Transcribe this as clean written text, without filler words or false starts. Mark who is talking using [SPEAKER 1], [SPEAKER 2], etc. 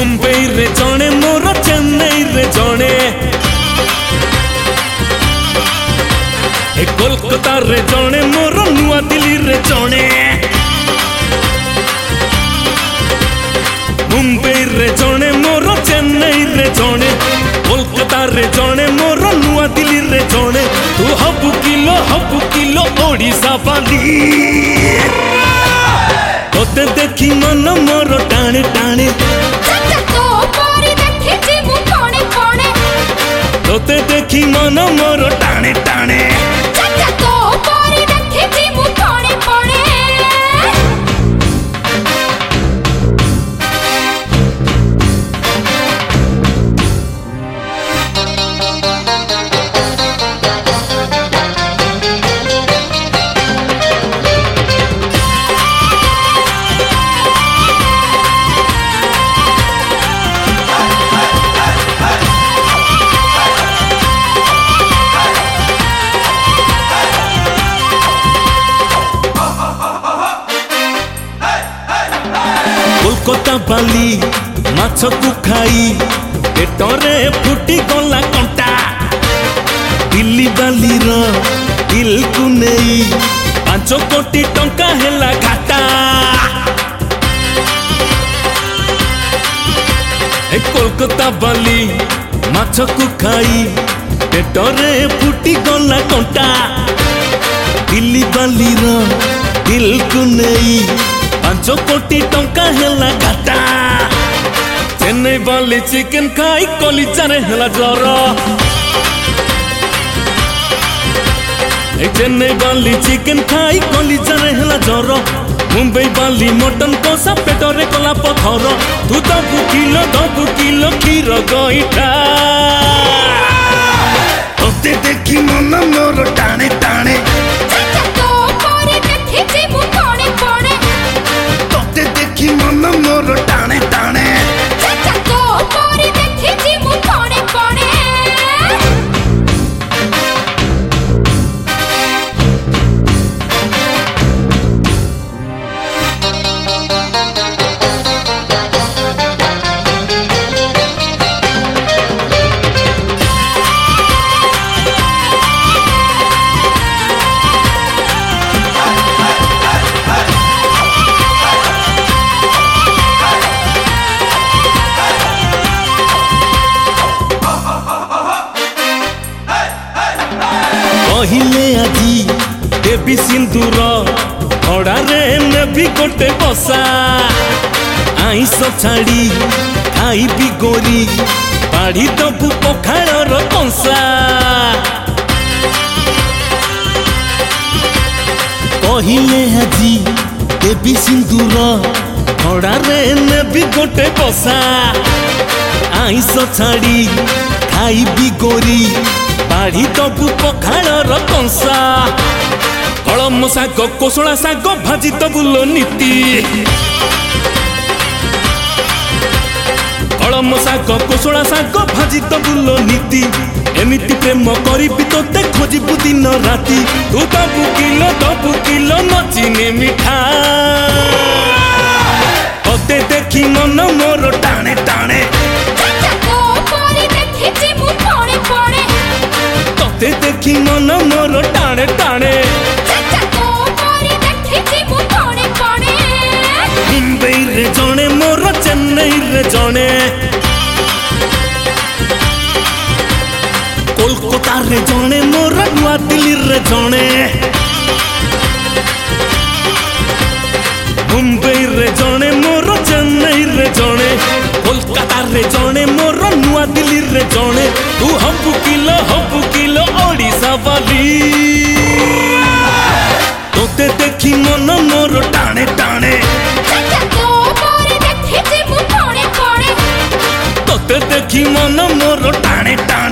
[SPEAKER 1] मुंबई रे जणे मोर चेन्नई रे जणे ए कोलकाता रे जणे मोर नुआ दिल्ली रे जणे मुंबई रे जणे मोर चेन्नई रे जणे कोलकाता रे जणे मोर नुआ दिल्ली रे जणे तू हबु किलो ओडिशा बाली तोते देखी मन मोर टाणे टाणे तोते देखी मन मोर टाणे टाणे कोलकाता बाली माछ को खाई पेटरे फुटी गला कंटा दिल्ली बाली रो दिल को नहीं 5 कोटी टंका हेला घाटा ए कोलकाता बाली माछ को खाई पेटरे फुटी गला कंटा दिल्ली बाली रो दिल को नहीं 5 कोटी टंका हेला घाटा चेन्नई बाली चिकेन खाई कलिजारे हेला जर चेन्नई बाली चिकेन खाई कलिजारे हेला जर मुंबई बाली मटन कषा पेटरे कला पथर तू दबु किलो क्षीर गईठा तोते देखी मन मोर टाणे टाणे देखी मन मोर टाणे टाणे पहिले आजी देवी सिंदूर खड़ारे नेबी गोटे बसा आईस छाड़ी खाइबी गोरी पाड़ी दबु पखाड़र कंसा पहिले आजी देवी सिंदूर खड़ारे नेबी गोटे बसा आईस छाड़ी खाइबी गोरी बाड़ी दबु पखाड़र कंसा कलम शाग कोशला शाग भाजी दबुलो नीति कलम शाग कोशला शाग भाजी दबुलो नीति एमिति प्रेम करिबी तोते खोजिबु दिन राति तू दबु किलो नचिने मिठा तोते देखी मन मोर टाणे टाणे तोते देखी मन मोर टाणे टाणे मुंबई रे जणे मोर चेन्नई रे जणे कोलकाता रे जणे मोर नुआ दिल्ली रे जणे मुंबई रे जणे मोर चेन्नई रे जणे कोलकाता रे जणे मोर नुआ दिल्ली रे जणे तू हबु किलो ओडिशा बाली तोते देखी मन मोर टाणे टाणे तोते देखी मन मोर टाणे टाणे।